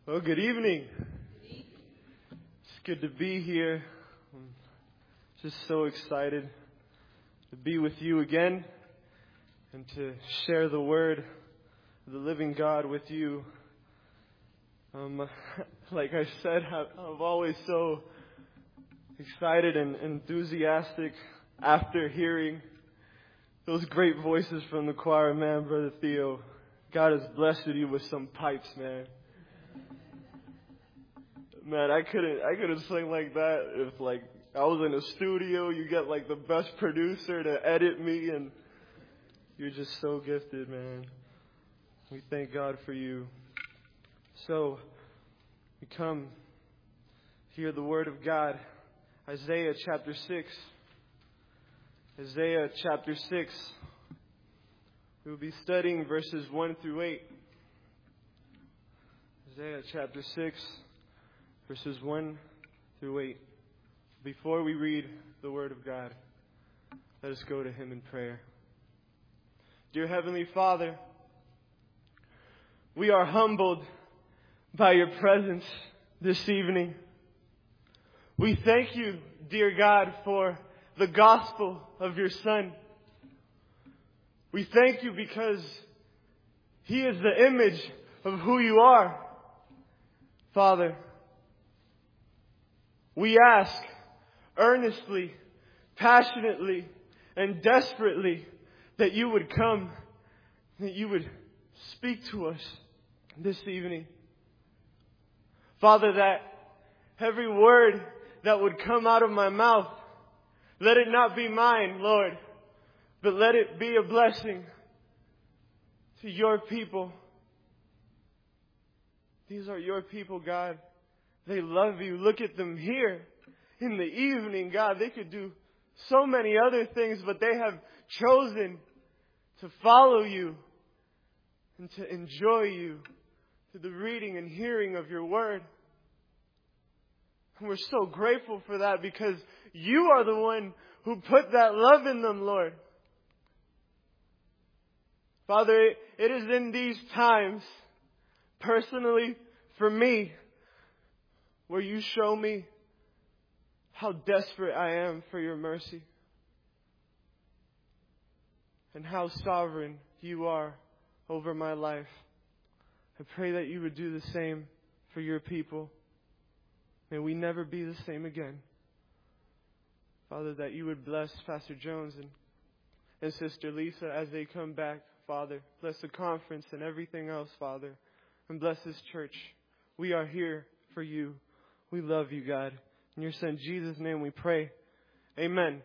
Well, good evening. It's good to be here. I'm just so excited to be with you again and to share the word of the living God with you. Like I said, I'm always so excited and enthusiastic after hearing those great voices from the choir. Man, Brother Theo, God has blessed you with some pipes, man. Man, I couldn't sing like that if I was in a studio. You get the best producer to edit me, and you're just so gifted, man. We thank God for you. So, we come hear the word of God. Isaiah chapter 6. Isaiah chapter 6. We will be studying verses 1 through 8. Isaiah chapter 6. Verses 1 through 8. Before we read the Word of God, let us go to Him in prayer. Dear Heavenly Father, we are humbled by Your presence this evening. We thank You, dear God, for the gospel of Your Son. We thank You because He is the image of who You are, Father. We ask earnestly, passionately, and desperately that You would come, that You would speak to us this evening. Father, that every word that would come out of my mouth, let it not be mine, Lord, but let it be a blessing to Your people. These are Your people, God. They love You. Look at them here in the evening, God. They could do so many other things, but they have chosen to follow You and to enjoy You through the reading and hearing of Your word. And we're so grateful for that because You are the one who put that love in them, Lord. Father, it is in these times, personally for me, where You show me how desperate I am for Your mercy and how sovereign You are over my life. I pray that You would do the same for Your people. May we never be the same again. Father, that You would bless Pastor Jones and Sister Lisa as they come back, Father. Bless the conference and everything else, Father. And bless this church. We are here for You. We love You, God. In Your Son Jesus' name we pray. Amen.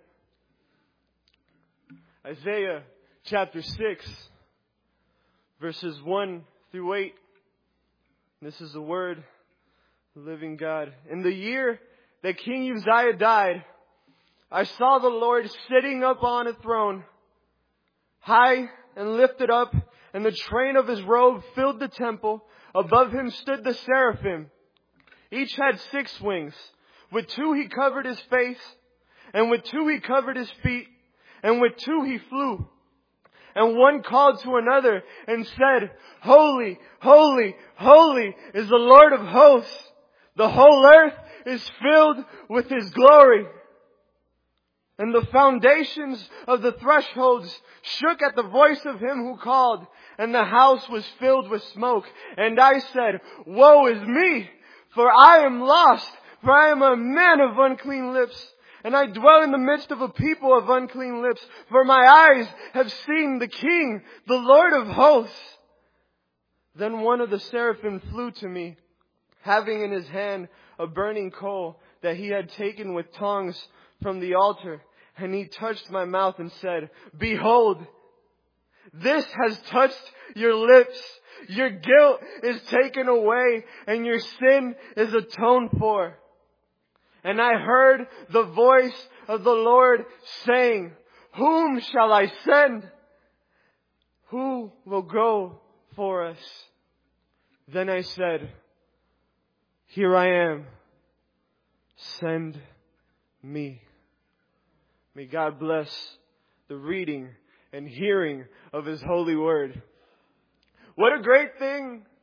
Isaiah chapter 6, verses 1 through 8. This is the word of the living God. In the year that King Uzziah died, I saw the Lord sitting up on a throne, high and lifted up, and the train of His robe filled the temple. Above Him stood the seraphim. Each had 6 wings. With 2 He covered His face, and with 2 He covered His feet, and with 2 He flew. And one called to another and said, Holy, holy, holy is the Lord of hosts. The whole earth is filled with His glory. And the foundations of the thresholds shook at the voice of Him who called, and the house was filled with smoke. And I said, Woe is me! For I am lost, for I am a man of unclean lips, and I dwell in the midst of a people of unclean lips. For my eyes have seen the King, the Lord of hosts. Then one of the seraphim flew to me, having in his hand a burning coal that he had taken with tongs from the altar. And he touched my mouth and said, Behold, this has touched your lips. Your guilt is taken away and your sin is atoned for. And I heard the voice of the Lord saying, Whom shall I send? Who will go for us? Then I said, Here I am. Send me. May God bless the reading and hearing of His holy word. What a great thing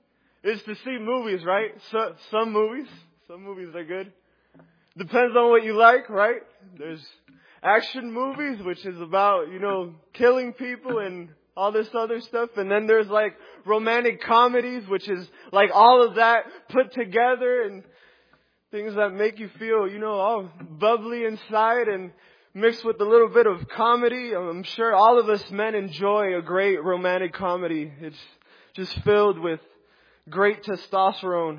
is to see movies, right? So, some movies are good. Depends on what you like, right? There's action movies, which is about, killing people and all this other stuff. And then there's like romantic comedies, which is like all of that put together and things that make you feel, all bubbly inside and mixed with a little bit of comedy. I'm sure all of us men enjoy a great romantic comedy. It's just filled with great testosterone.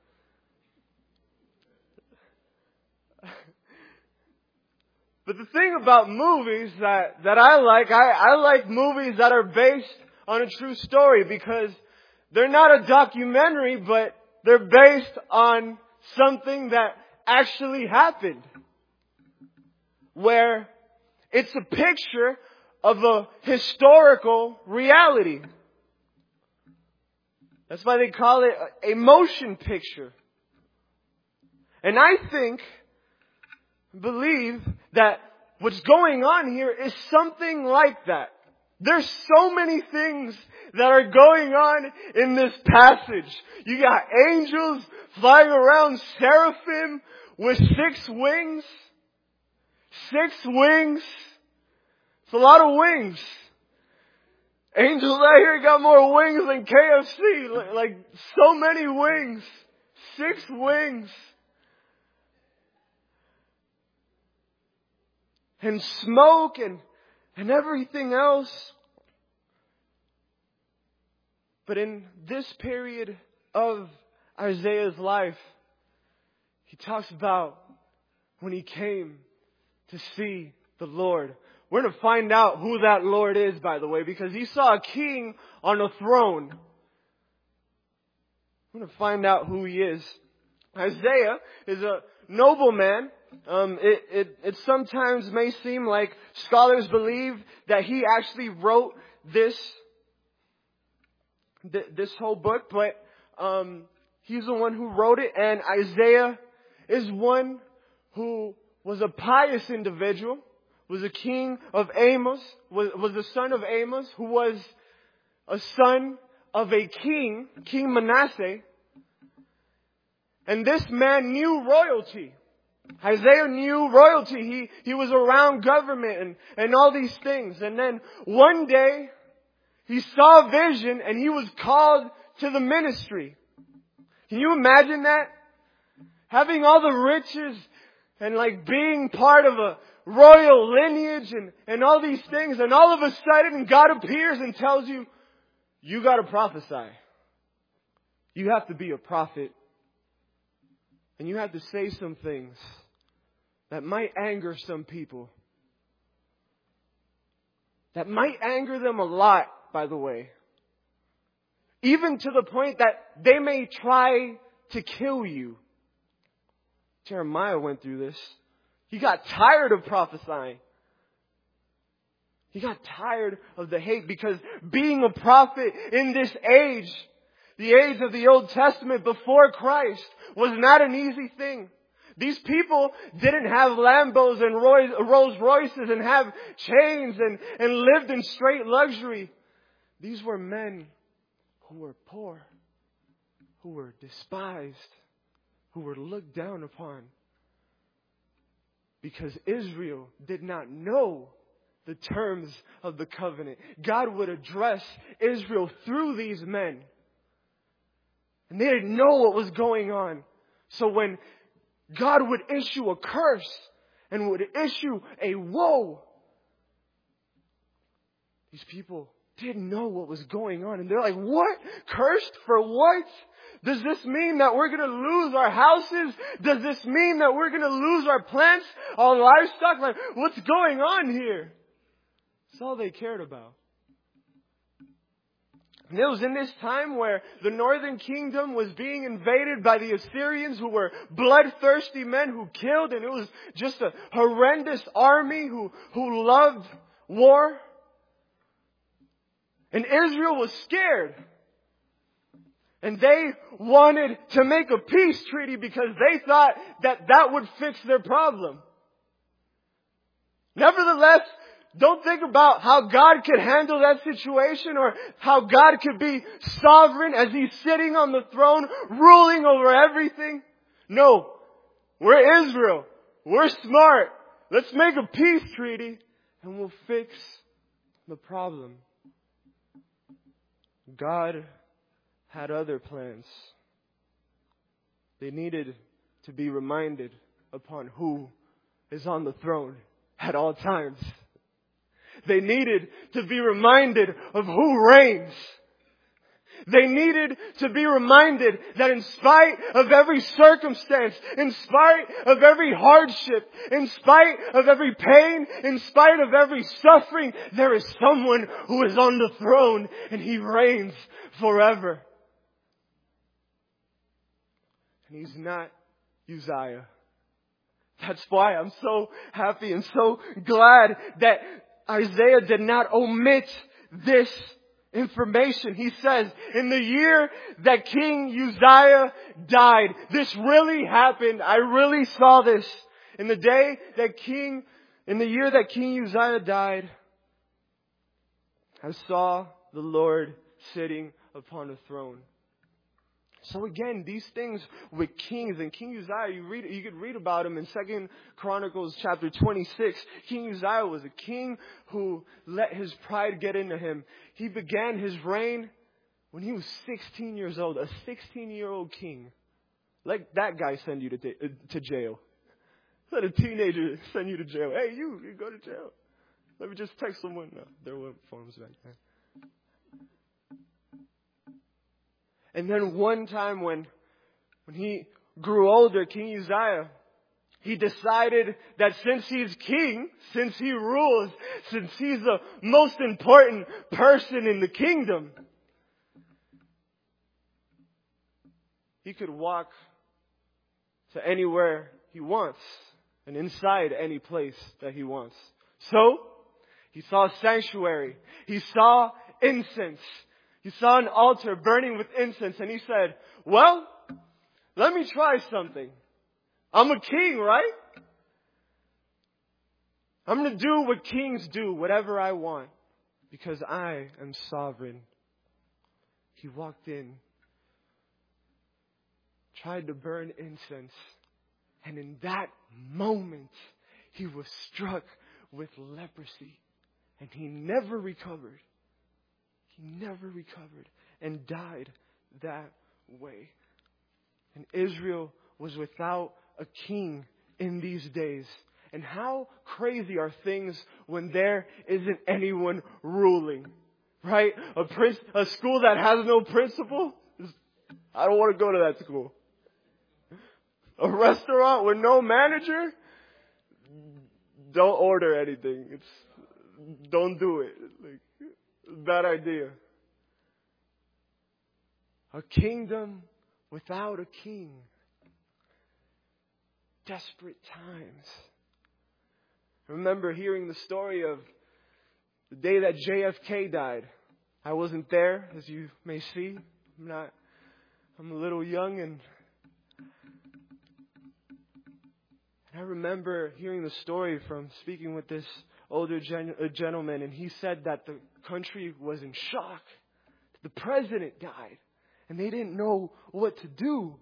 But the thing about movies that I like movies that are based on a true story, because they're not a documentary, but they're based on something that actually happened. Where it's a picture of a historical reality. That's why they call it a motion picture. And I believe that what's going on here is something like that. There's so many things that are going on in this passage. You got angels flying around, seraphim with 6 wings. 6 wings. It's a lot of wings. Angels out here got more wings than KFC. Like so many wings. 6 wings. And smoke and everything else. But in this period of Isaiah's life, he talks about when he came to see the Lord. We're going to find out who that Lord is, by the way, because he saw a king on a throne. We're going to find out who he is. Isaiah is a nobleman. It sometimes may seem like scholars believe that he actually wrote this whole book, but he's the one who wrote it, and Isaiah is one who was a pious individual, was a king of Amos, was the son of Amos, who was a son of a king, King Manasseh. And this man knew royalty. Isaiah knew royalty. He was around government and all these things. And then one day, he saw a vision and he was called to the ministry. Can you imagine that? Having all the riches and like being part of a royal lineage and all these things. And all of a sudden God appears and tells you, you got to prophesy. You have to be a prophet. And you have to say some things that might anger some people. That might anger them a lot, by the way. Even to the point that they may try to kill you. Jeremiah went through this. He got tired of prophesying. He got tired of the hate, because being a prophet in this age, the age of the Old Testament before Christ, was not an easy thing. These people didn't have Lambos and Rolls Royces and have chains and lived in straight luxury. These were men who were poor, who were despised, who were looked down upon. Because Israel did not know the terms of the covenant. God would address Israel through these men. And they didn't know what was going on. So when God would issue a curse and would issue a woe, these people didn't know what was going on. And they're like, what? Cursed for what? Does this mean that we're going to lose our houses? Does this mean that we're going to lose our plants, our livestock? Like, what's going on here? That's all they cared about. And it was in this time where the northern kingdom was being invaded by the Assyrians, who were bloodthirsty men who killed. And it was just a horrendous army who loved war. And Israel was scared. And they wanted to make a peace treaty because they thought that would fix their problem. Nevertheless, Don't think about how God could handle that situation or how God could be sovereign as He's sitting on the throne, ruling over everything. No. We're Israel. We're smart. Let's make a peace treaty and we'll fix the problem. God had other plans. They needed to be reminded upon who is on the throne at all times. They needed to be reminded of who reigns. They needed to be reminded that in spite of every circumstance, in spite of every hardship, in spite of every pain, in spite of every suffering, there is someone who is on the throne and He reigns forever. And He's not Uzziah. That's why I'm so happy and so glad that Isaiah did not omit this information. He says, in the year that King Uzziah died, this really happened. I really saw this. In the year that King Uzziah died, I saw the Lord sitting upon a throne. So again, these things with kings and King Uzziah, you could read about him in 2 Chronicles chapter 26. King Uzziah was a king who let his pride get into him. He began his reign when he was 16 years old, a 16-year-old king. Let that guy send you to jail. Let a teenager send you to jail. Hey, you go to jail. Let me just text someone. No, there weren't forms back then. And then one time when he grew older, King Uzziah, he decided that since he's king, since he rules, since he's the most important person in the kingdom, he could walk to anywhere he wants and inside any place that he wants. So, he saw a sanctuary. He saw incense. He saw an altar burning with incense and he said, well, let me try something. I'm a king, right? I'm going to do what kings do, whatever I want, because I am sovereign. He walked in, tried to burn incense, and in that moment, he was struck with leprosy, and he never recovered. He never recovered and died that way. And Israel was without a king in these days. And how crazy are things when there isn't anyone ruling, right? A school that has no principal? I don't want to go to that school. A restaurant with no manager? Don't order anything. Don't do it. Bad idea. A kingdom without a king. Desperate times. I remember hearing the story of the day that JFK died. I wasn't there, as you may see. I'm a little young and I remember hearing the story from speaking with this older gentleman, and he said that the country was in shock. The president died, and they didn't know what to do.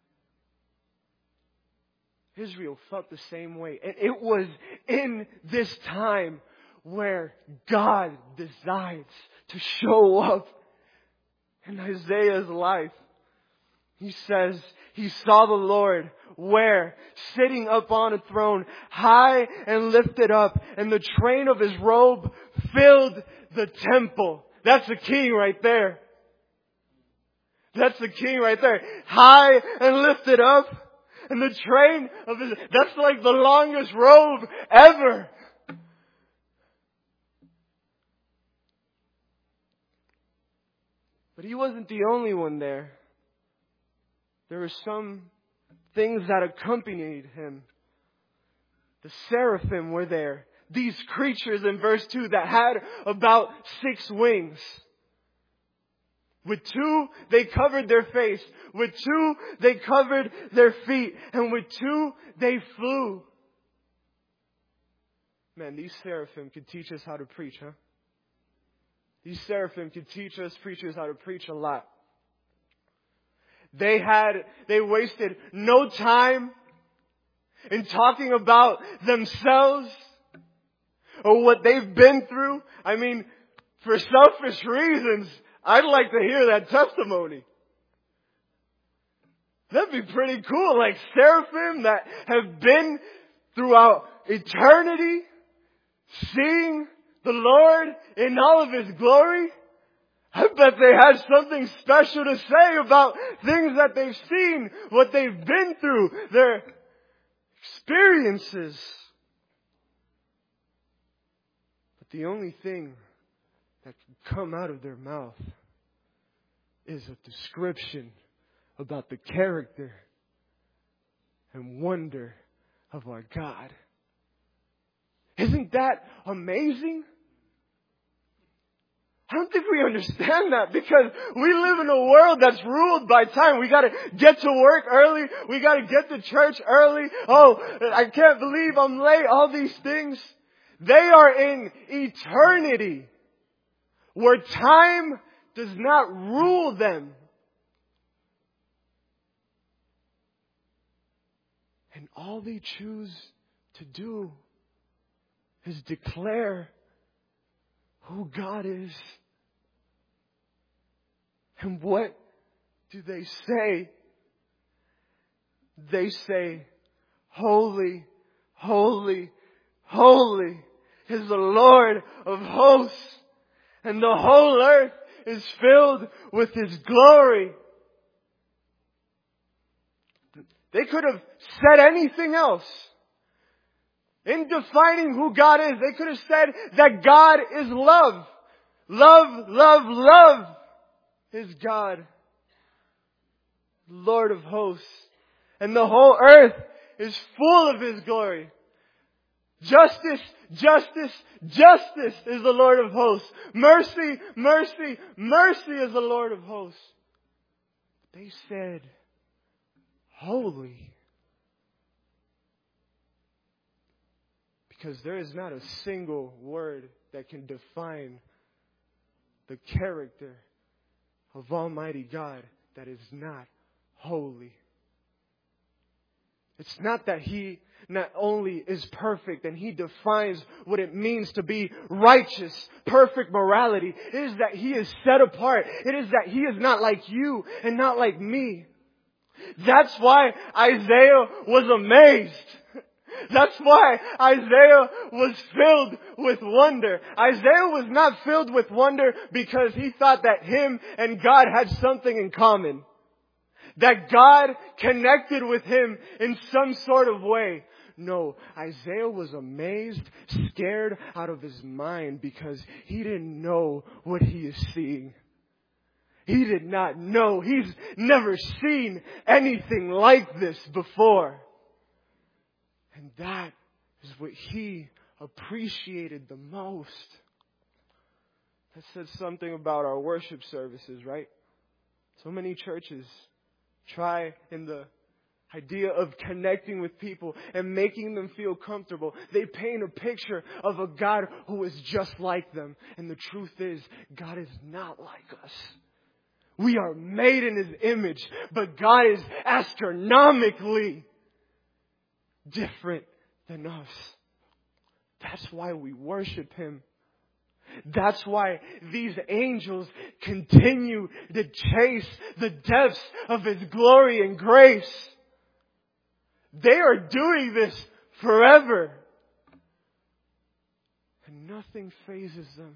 Israel felt the same way. And it was in this time where God decides to show up in Isaiah's life. He says he saw the Lord where? Sitting up on a throne, high and lifted up, and the train of his robe filled the temple. That's the king right there. That's the king right there. High and lifted up. And the train of his, that's like the longest robe ever. But he wasn't the only one there. There were some things that accompanied him. The seraphim were there. These creatures in verse 2 that had about 6 wings. With 2, they covered their face. With 2, they covered their feet. And with 2, they flew. Man, these seraphim could teach us how to preach, huh? These seraphim could teach us preachers how to preach a lot. They wasted no time in talking about themselves or what they've been through. I mean, for selfish reasons, I'd like to hear that testimony. That'd be pretty cool. Like seraphim that have been throughout eternity, seeing the Lord in all of His glory. I bet they had something special to say about things that they've seen, what they've been through, their experiences. But the only thing that can come out of their mouth is a description about the character and wonder of our God. Isn't that amazing? I don't think we understand that because we live in a world that's ruled by time. We gotta get to work early. We gotta get to church early. Oh, I can't believe I'm late. All these things. They are in eternity where time does not rule them. And all they choose to do is declare who God is. And what do they say? They say, holy, holy, holy is the Lord of hosts, and the whole earth is filled with His glory. They could have said anything else. In defining who God is, they could have said that God is love. Love, love, love is God, Lord of hosts. And the whole earth is full of His glory. Justice, justice, justice is the Lord of hosts. Mercy, mercy, mercy is the Lord of hosts. They said, holy. Because there is not a single word that can define the character of Almighty God that is not holy. It's not that He not only is perfect and He defines what it means to be righteous, perfect morality. It is that He is set apart. It is that He is not like you and not like me. That's why Isaiah was amazed. That's why Isaiah was filled with wonder. Isaiah was not filled with wonder because he thought that him and God had something in common. That God connected with him in some sort of way. No, Isaiah was amazed, scared out of his mind because he didn't know what he is seeing. He did not know. He's never seen anything like this before. And that is what he appreciated the most. That said something about our worship services, right? So many churches try in the idea of connecting with people and making them feel comfortable. They paint a picture of a God who is just like them. And the truth is, God is not like us. We are made in His image, but God is astronomically different than us. That's why we worship Him. That's why these angels continue to chase the depths of His glory and grace. They are doing this forever. And nothing phases them.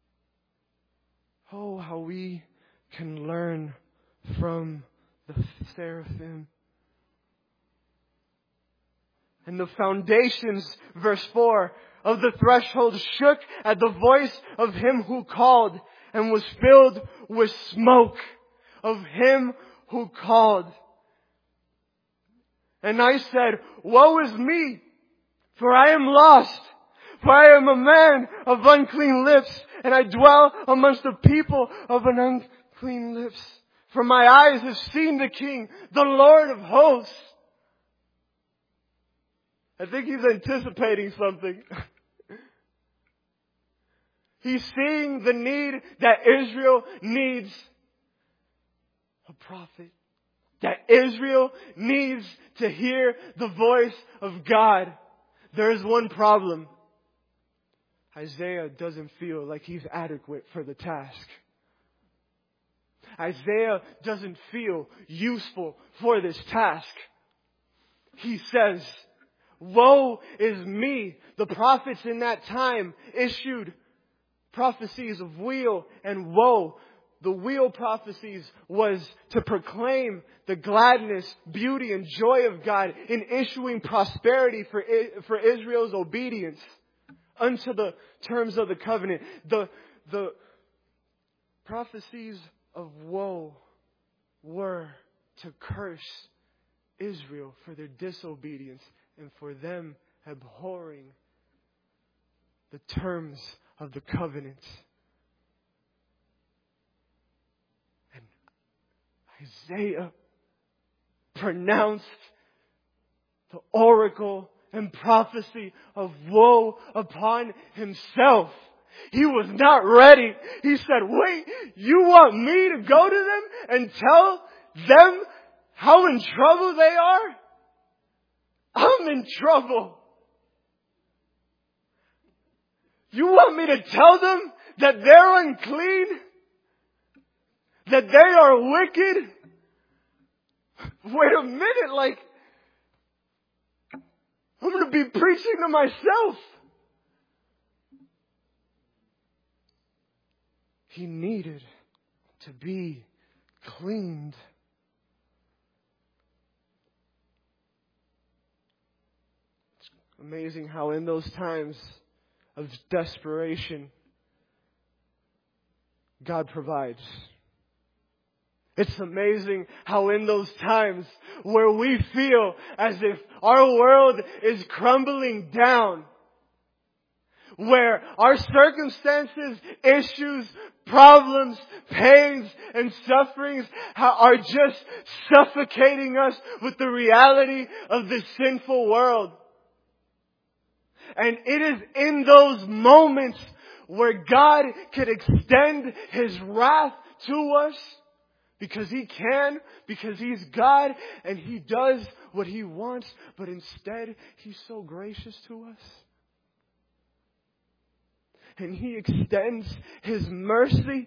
Oh, how we can learn from the seraphim. And the foundations, verse 4, of the threshold shook at the voice of Him who called and was filled with smoke of Him who called. And I said, woe is me, for I am lost, for I am a man of unclean lips, and I dwell amongst the people of an unclean lips. For my eyes have seen the King, the Lord of hosts. I think he's anticipating something. He's seeing the need that Israel needs a prophet. That Israel needs to hear the voice of God. There is one problem. Isaiah doesn't feel like he's adequate for the task. Isaiah doesn't feel useful for this task. He says, "Woe is me." The prophets in that time issued prophecies of weal and woe. The weal prophecies was to proclaim the gladness, beauty, and joy of God in issuing prosperity for Israel's obedience unto the terms of the covenant. The prophecies of woe were to curse Israel for their disobedience and for them abhorring the terms of the covenant. And Isaiah pronounced the oracle and prophecy of woe upon himself. He was not ready. He said, "Wait, you want me to go to them and tell them how in trouble they are? I'm in trouble. You want me to tell them that they're unclean? That they are wicked? Wait a minute, I'm going to be preaching to myself." He needed to be cleaned. It's amazing how in those times of desperation, God provides. It's amazing how in those times where we feel as if our world is crumbling down, where our circumstances, issues, problems, pains, and sufferings are just suffocating us with the reality of this sinful world. And it is in those moments where God could extend His wrath to us because He can, because He's God and He does what He wants, but instead He's so gracious to us. And He extends His mercy.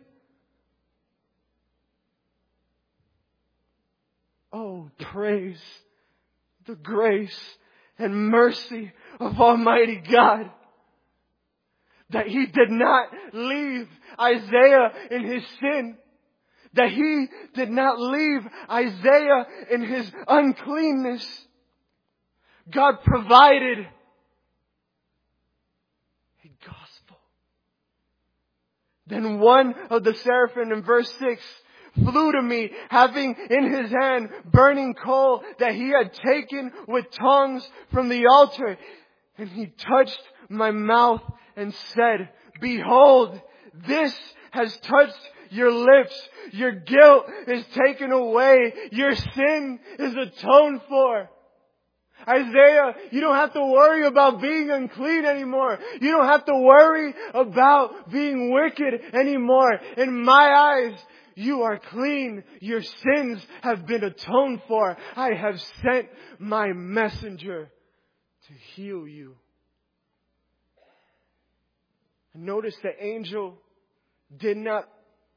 Oh, praise the grace and mercy of Almighty God. That He did not leave Isaiah in his sin. That He did not leave Isaiah in his uncleanness. God provided a gospel. Then one of the seraphim in verse 6 flew to me, having in his hand burning coal that he had taken with tongs from the altar. And he touched my mouth and said, "Behold, this has touched your lips. Your guilt is taken away. Your sin is atoned for." Isaiah, you don't have to worry about being unclean anymore. You don't have to worry about being wicked anymore. In my eyes, you are clean. Your sins have been atoned for. I have sent my messenger to heal you. Notice the angel did not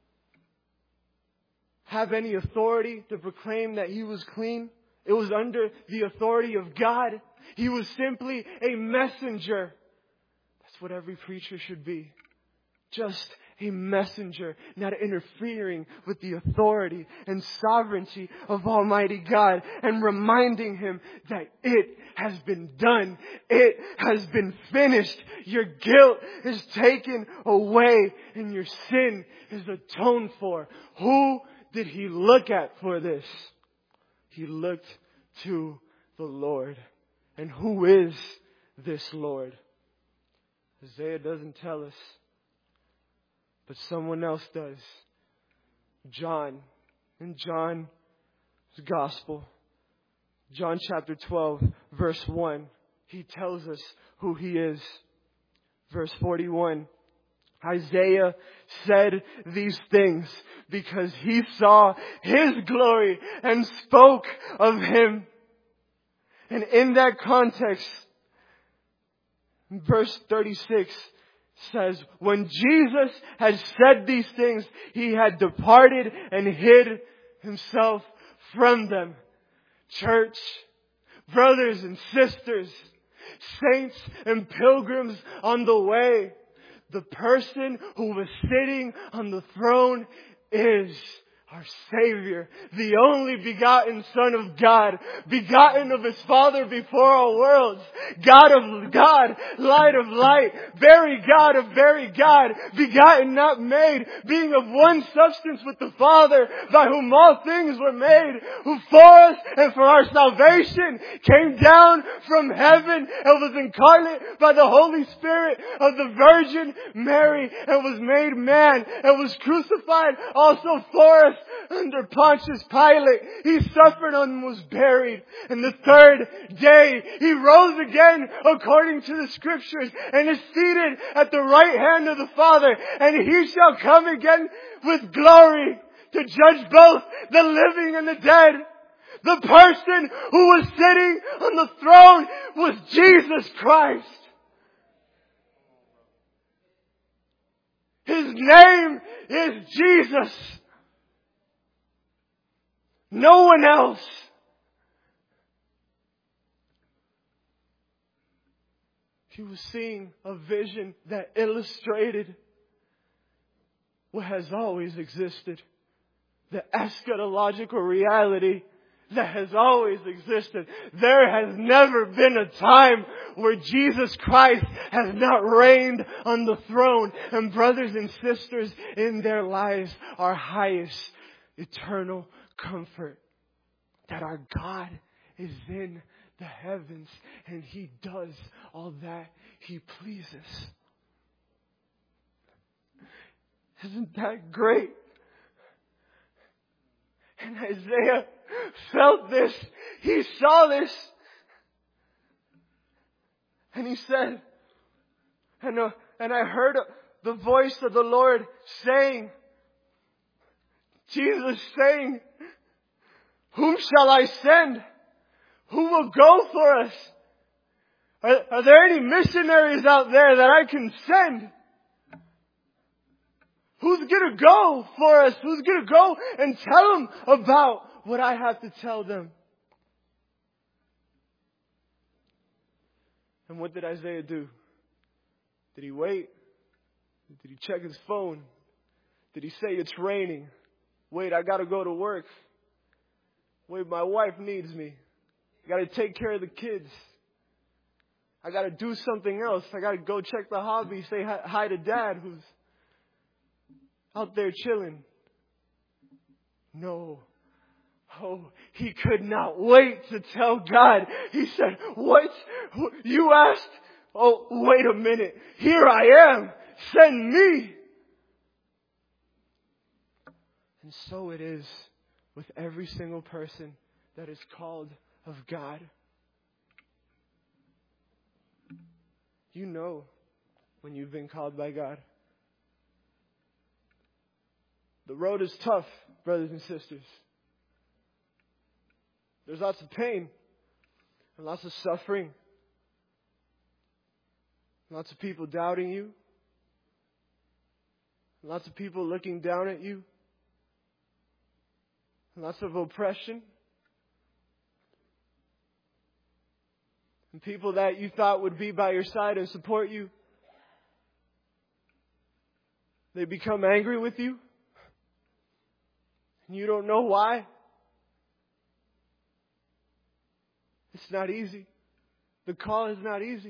have any authority to proclaim that he was clean. It was under the authority of God. He was simply a messenger. That's what every preacher should be. Just a messenger, not interfering with the authority and sovereignty of Almighty God and reminding Him that it has been done. It has been finished. Your guilt is taken away and your sin is atoned for. Who did He look at for this? He looked to the Lord. And who is this Lord? Isaiah doesn't tell us, but someone else does. John. In John's Gospel, John chapter 12, verse 1, he tells us who He is. Verse 41, Isaiah said these things because he saw His glory and spoke of Him. And in that context, verse 36 says, when Jesus had said these things, He had departed and hid Himself from them. Church, brothers and sisters, saints and pilgrims on the way, the person who was sitting on the throne is our Savior, the only begotten Son of God, begotten of His Father before all worlds, God of God, light of light, very God of very God, begotten not made, being of one substance with the Father, by whom all things were made, who for us and for our salvation came down from heaven and was incarnate by the Holy Spirit of the Virgin Mary and was made man and was crucified also for us under Pontius Pilate. He suffered and was buried. And the third day He rose again according to the Scriptures and is seated at the right hand of the Father. And He shall come again with glory to judge both the living and the dead. The person who was sitting on the throne was Jesus Christ. His name is Jesus. No one else. He was seeing a vision that illustrated what has always existed. The eschatological reality that has always existed. There has never been a time where Jesus Christ has not reigned on the throne. And brothers and sisters, in their lives, our highest eternal comfort that our God is in the heavens and He does all that He pleases. Isn't that great? And Isaiah felt this. He saw this. And he said, and I heard the voice of the Lord saying, Jesus saying, whom shall I send? Who will go for us? Are there any missionaries out there that I can send? Who's going to go for us? Who's going to go and tell them about what I have to tell them? And what did Isaiah do? Did he wait? Did he check his phone? Did he say it's raining? Wait, I got to go to work. Wait, my wife needs me. I got to take care of the kids. I got to do something else. I got to go check the hobby, say hi to Dad who's out there chilling. No. Oh, he could not wait to tell God. He said, what? You asked? Oh, wait a minute. Here I am. Send me. And so it is with every single person that is called of God. You know when you've been called by God. The road is tough, brothers and sisters. There's lots of pain and lots of suffering. Lots of people doubting you. Lots of people looking down at you. Lots of oppression. And people that you thought would be by your side and support you, they become angry with you. And you don't know why. It's not easy. The call is not easy.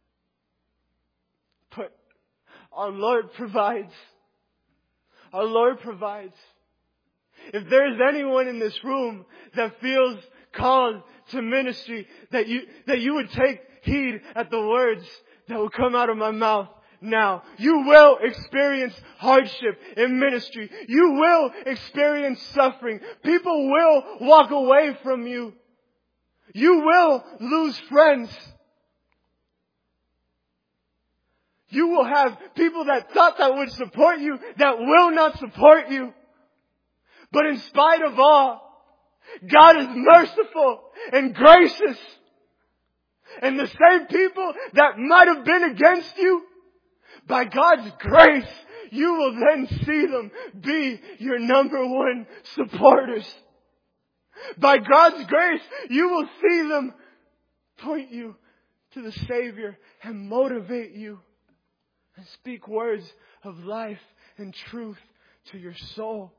But our Lord provides. Our Lord provides. If there's anyone in this room that feels called to ministry, that you would take heed at the words that will come out of my mouth now. You will experience hardship in ministry. You will experience suffering. People will walk away from you. You will lose friends. You will have people that thought that would support you that will not support you. But in spite of all, God is merciful and gracious. And the same people that might have been against you, by God's grace, you will then see them be your number one supporters. By God's grace, you will see them point you to the Savior and motivate you and speak words of life and truth to your soul.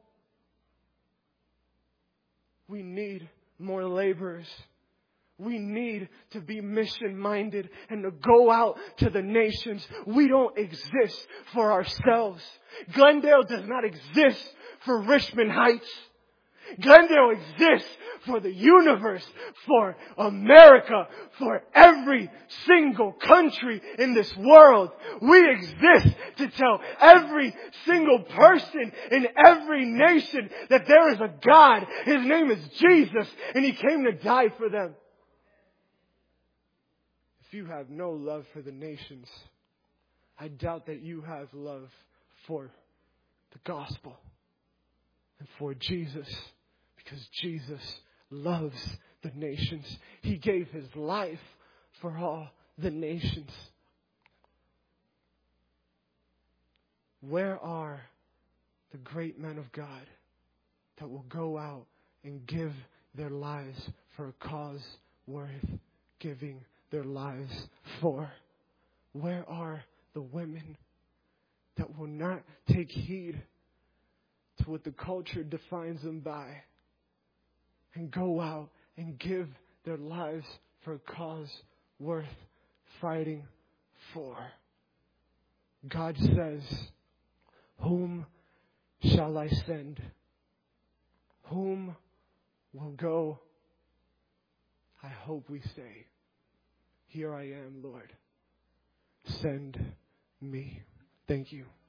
We need more laborers. We need to be mission-minded and to go out to the nations. We don't exist for ourselves. Glendale does not exist for Richmond Heights. Glendale exists for the universe, for America, for every single country in this world. We exist to tell every single person in every nation that there is a God. His name is Jesus, and He came to die for them. If you have no love for the nations, I doubt that you have love for the gospel and for Jesus, because Jesus loves the nations. He gave His life for all the nations. Where are the great men of God that will go out and give their lives for a cause worth giving their lives for? Where are the women that will not take heed to what the culture defines them by and go out and give their lives for a cause worth fighting for? God says, whom shall I send? Whom will go? I hope we say, here I am, Lord. Send me. Thank you.